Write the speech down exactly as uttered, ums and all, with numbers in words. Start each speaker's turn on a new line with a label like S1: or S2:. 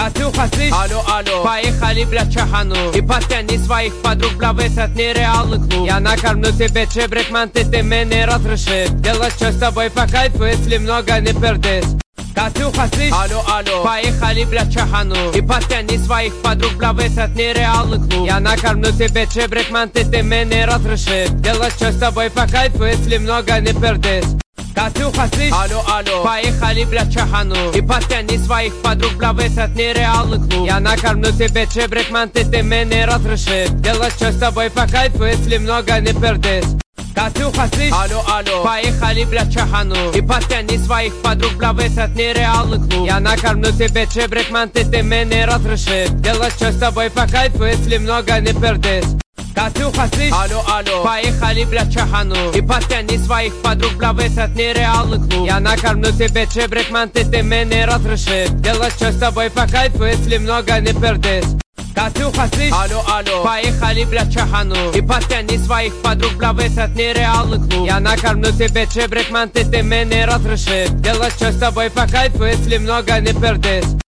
S1: Катюха, слышь?
S2: Алло, алло.
S1: Поехали, блядь, чахану. И потяни своих подруг, бля, в этот нереальный клуб. Я накормлю тебе чебрек, ман, ты, ты меня разрешишь. Делать что с тобой по кайфу, если много не пердешь. Катюха, слышь?
S2: Алло, алло.
S1: Поехали, блядь, чахану. И потяни своих подруг, бля, в этот нереальный клуб. Я накормлю тебе чебрек, ман, ты, ты меня разрешишь. Делать что с тобой по кайфу, если много не пердешь. Катюха, слышь?
S2: Алло, алло.
S1: Поехали, блядь, чахану. И потяни своих подруг, бля, в этот нереальный клуб. Я накормлю тебе чебрек, ман, ты, ты меня разрешишь. Делать что с тобой по кайфу, если много не пердешь. Катюха, слышь?
S2: Алло, алло.
S1: Поехали, блядь, чахану. И потяни своих подруг, бля, в этот нереальный клуб. Я накормлю тебе чебрек, ман, ты, ты меня разрешишь. Делать что с тобой по кайфу, если много не пердешь. Катюха, слышь?
S2: Алло, алло.
S1: Поехали, блядь, чахану. И потяни своих подруг, бля, в этот нереальный клуб. Я накормлю тебе чебрек, ман, ты, ты меня разрешишь. Делать что с тобой по кайфу, если много не пердешь. Катюха, слышь?
S2: Алло, алло.
S1: Поехали, блядь, чахану. И потяни своих подруг, бля, в этот нереальный клуб. Я накормлю тебе чебрек, ман, ты, ты меня разрешишь. Делать что с тобой по кайфу, если много не пердешь.